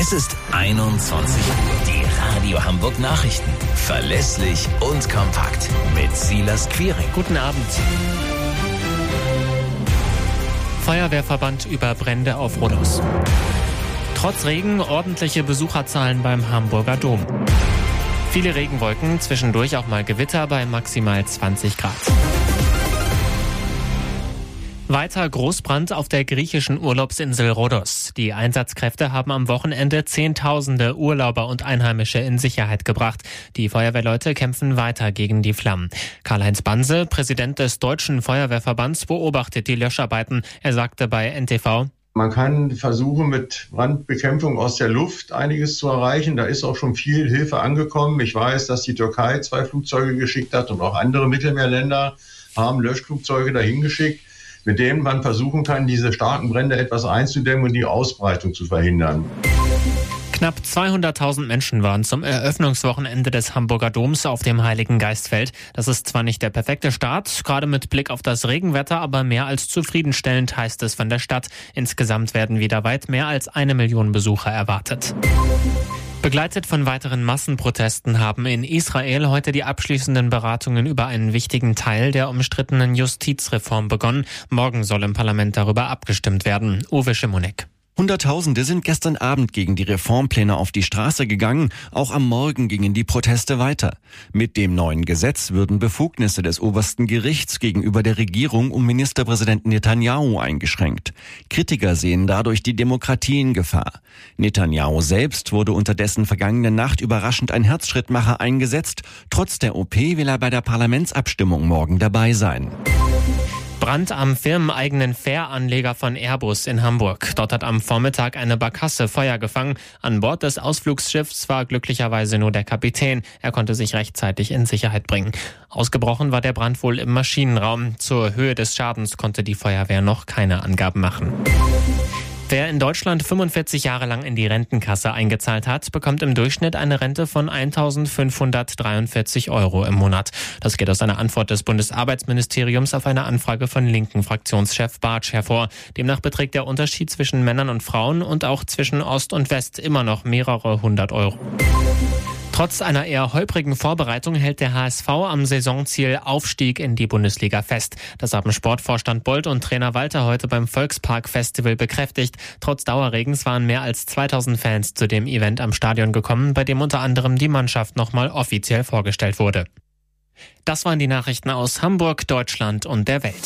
Es ist 21 Uhr. Die Radio Hamburg Nachrichten. Verlässlich und kompakt. Mit Silas Quiring. Guten Abend. Feuerwehrverband über Brände auf Rhodos. Trotz Regen ordentliche Besucherzahlen beim Hamburger Dom. Viele Regenwolken, zwischendurch auch mal Gewitter bei maximal 20 Grad. Weiter Großbrand auf der griechischen Urlaubsinsel Rhodos. Die Einsatzkräfte haben am Wochenende Zehntausende Urlauber und Einheimische in Sicherheit gebracht. Die Feuerwehrleute kämpfen weiter gegen die Flammen. Karl-Heinz Banse, Präsident des Deutschen Feuerwehrverbands, beobachtet die Löscharbeiten. Er sagte bei NTV: Man kann versuchen, mit Brandbekämpfung aus der Luft einiges zu erreichen. Da ist auch schon viel Hilfe angekommen. Ich weiß, dass die Türkei 2 Flugzeuge geschickt hat und auch andere Mittelmeerländer haben Löschflugzeuge dahin geschickt, mit denen man versuchen kann, diese starken Brände etwas einzudämmen und die Ausbreitung zu verhindern. Knapp 200.000 Menschen waren zum Eröffnungswochenende des Hamburger Doms auf dem Heiligen Geistfeld. Das ist zwar nicht der perfekte Start, gerade mit Blick auf das Regenwetter, aber mehr als zufriedenstellend, heißt es von der Stadt. Insgesamt werden wieder weit mehr als 1 Million Besucher erwartet. Begleitet von weiteren Massenprotesten haben in Israel heute die abschließenden Beratungen über einen wichtigen Teil der umstrittenen Justizreform begonnen. Morgen soll im Parlament darüber abgestimmt werden. Uwe Schimonek. Hunderttausende sind gestern Abend gegen die Reformpläne auf die Straße gegangen. Auch am Morgen gingen die Proteste weiter. Mit dem neuen Gesetz würden Befugnisse des obersten Gerichts gegenüber der Regierung um Ministerpräsident Netanyahu eingeschränkt. Kritiker sehen dadurch die Demokratie in Gefahr. Netanyahu selbst wurde unterdessen vergangene Nacht überraschend ein Herzschrittmacher eingesetzt. Trotz der OP will er bei der Parlamentsabstimmung morgen dabei sein. Brand am firmeneigenen Fähranleger von Airbus in Hamburg. Dort hat am Vormittag eine Barkasse Feuer gefangen. An Bord des Ausflugsschiffs war glücklicherweise nur der Kapitän. Er konnte sich rechtzeitig in Sicherheit bringen. Ausgebrochen war der Brand wohl im Maschinenraum. Zur Höhe des Schadens konnte die Feuerwehr noch keine Angaben machen. Wer in Deutschland 45 Jahre lang in die Rentenkasse eingezahlt hat, bekommt im Durchschnitt eine Rente von 1.543 € im Monat. Das geht aus einer Antwort des Bundesarbeitsministeriums auf eine Anfrage von linken Fraktionschef Bartsch hervor. Demnach beträgt der Unterschied zwischen Männern und Frauen und auch zwischen Ost und West immer noch mehrere 100 €. Trotz einer eher holprigen Vorbereitung hält der HSV am Saisonziel Aufstieg in die Bundesliga fest. Das haben Sportvorstand Bold und Trainer Walter heute beim Volkspark-Festival bekräftigt. Trotz Dauerregens waren mehr als 2000 Fans zu dem Event am Stadion gekommen, bei dem unter anderem die Mannschaft nochmal offiziell vorgestellt wurde. Das waren die Nachrichten aus Hamburg, Deutschland und der Welt.